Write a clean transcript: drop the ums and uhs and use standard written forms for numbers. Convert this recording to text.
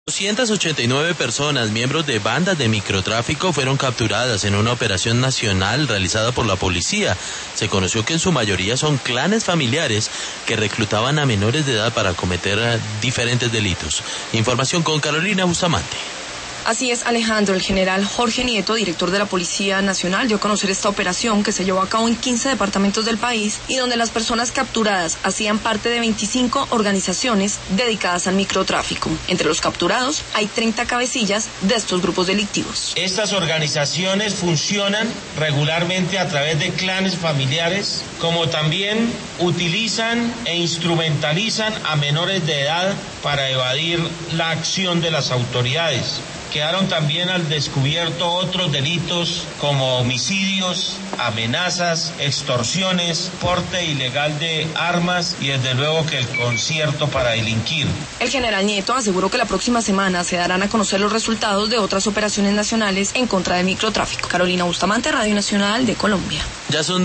289 personas, miembros de bandas de microtráfico, fueron capturadas en una operación nacional realizada por la policía. Se conoció que en su mayoría son clanes familiares que reclutaban a menores de edad para cometer diferentes delitos. Información con Carolina Bustamante. Así es, Alejandro. El general Jorge Nieto, director de la Policía Nacional, dio a conocer esta operación que se llevó a cabo en 15 departamentos del país y donde las personas capturadas hacían parte de 25 organizaciones dedicadas al microtráfico. Entre los capturados hay 30 cabecillas de estos grupos delictivos. Estas organizaciones funcionan regularmente a través de clanes familiares, como también utilizan e instrumentalizan a menores de edad para evadir la acción de las autoridades. Quedaron también al descubierto otros delitos como homicidios, amenazas, extorsiones, porte ilegal de armas y desde luego que el concierto para delinquir. El general Nieto aseguró que la próxima semana se darán a conocer los resultados de otras operaciones nacionales en contra del microtráfico. Carolina Bustamante, Radio Nacional de Colombia. Ya son